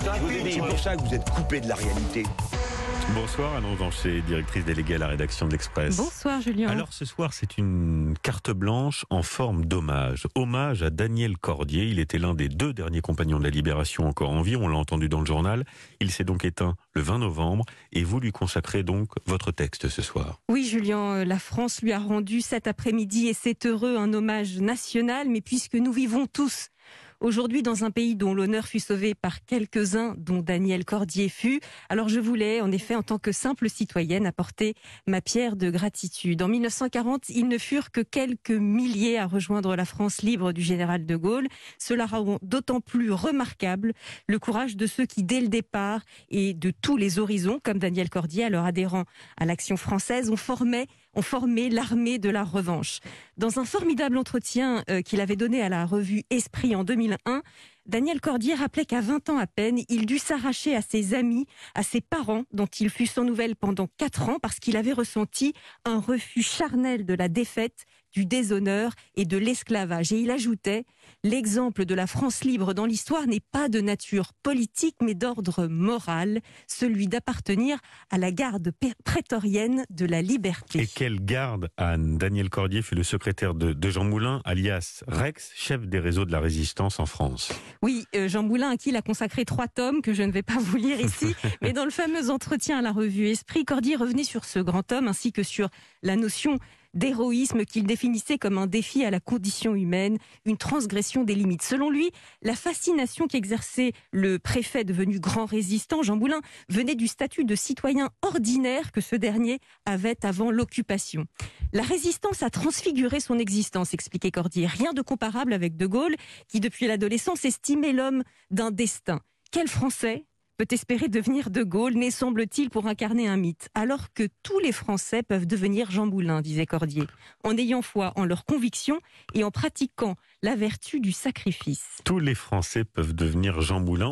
C'est pour ça que vous êtes coupé de la réalité. Bonsoir Anne Rosanchet, directrice déléguée à la rédaction de l'Express. Bonsoir Julien. Alors ce soir, c'est une carte blanche en forme d'hommage. Hommage à Daniel Cordier. Il était l'un des 2 derniers compagnons de la Libération encore en vie. On l'a entendu dans le journal. Il s'est donc éteint le 20 novembre et vous lui consacrez donc votre texte ce soir. Oui Julien, la France lui a rendu cet après-midi, et c'est heureux, un hommage national. Mais puisque nous vivons tous aujourd'hui dans un pays dont l'honneur fut sauvé par quelques-uns, dont Daniel Cordier fut, alors je voulais, en effet, en tant que simple citoyenne, apporter ma pierre de gratitude. En 1940, ils ne furent que quelques milliers à rejoindre la France libre du général de Gaulle. Cela rend d'autant plus remarquable le courage de ceux qui, dès le départ et de tous les horizons, comme Daniel Cordier, alors adhérent à l'Action française, ont formé l'armée de la revanche. Dans un formidable entretien qu'il avait donné à la revue Esprit en 2001, Daniel Cordier rappelait qu'à 20 ans à peine, il dut s'arracher à ses amis, à ses parents, dont il fut sans nouvelles pendant 4 ans, parce qu'il avait ressenti un refus charnel de la défaite, du déshonneur et de l'esclavage. Et il ajoutait « L'exemple de la France libre dans l'histoire n'est pas de nature politique, mais d'ordre moral, celui d'appartenir à la garde prétorienne de la liberté. » Et quelle garde, Anne? Daniel Cordier fut le secrétaire de Jean Moulin, alias Rex, chef des réseaux de la résistance en France. Oui, Jean Moulin, à qui il a consacré 3 tomes, que je ne vais pas vous lire ici, mais dans le fameux entretien à la revue Esprit, Cordier revenait sur ce grand homme, ainsi que sur la notion d'héroïsme qu'il définissait comme un défi à la condition humaine, une transgression des limites. Selon lui, la fascination qu'exerçait le préfet devenu grand résistant, Jean Moulin, venait du statut de citoyen ordinaire que ce dernier avait avant l'occupation. La résistance a transfiguré son existence, expliquait Cordier. Rien de comparable avec De Gaulle, qui depuis l'adolescence estimait l'homme d'un destin. Quel Français peut espérer devenir De Gaulle, né semble-t-il pour incarner un mythe, alors que tous les Français peuvent devenir Jean Moulin, disait Cordier, en ayant foi en leurs convictions et en pratiquant la vertu du sacrifice. Tous les Français peuvent devenir Jean Moulin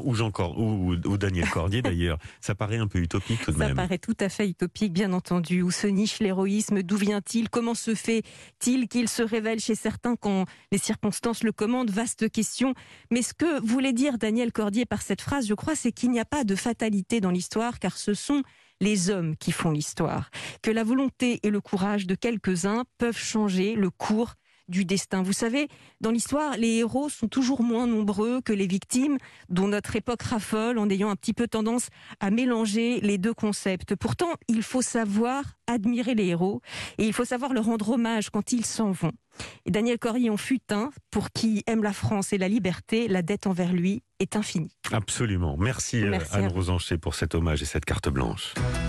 ou Daniel Cordier d'ailleurs. Ça paraît un peu utopique tout de même. Ça paraît tout à fait utopique, bien entendu. Où se niche l'héroïsme? D'où vient-il? Comment se fait-il qu'il se révèle chez certains quand les circonstances le commandent? Vaste question. Mais ce que voulait dire Daniel Cordier par cette phrase, je crois, c'est qu'il n'y a pas de fatalité dans l'histoire, car ce sont les hommes qui font l'histoire. Que la volonté et le courage de quelques-uns peuvent changer le cours du destin. Vous savez, dans l'histoire, les héros sont toujours moins nombreux que les victimes, dont notre époque raffole en ayant un petit peu tendance à mélanger les 2 concepts. Pourtant, il faut savoir admirer les héros et il faut savoir leur rendre hommage quand ils s'en vont. Et Daniel Cordier en fut un pour qui aime la France et la liberté. La dette envers lui est infinie. Absolument. Merci Anne Rosanchet pour cet hommage et cette carte blanche.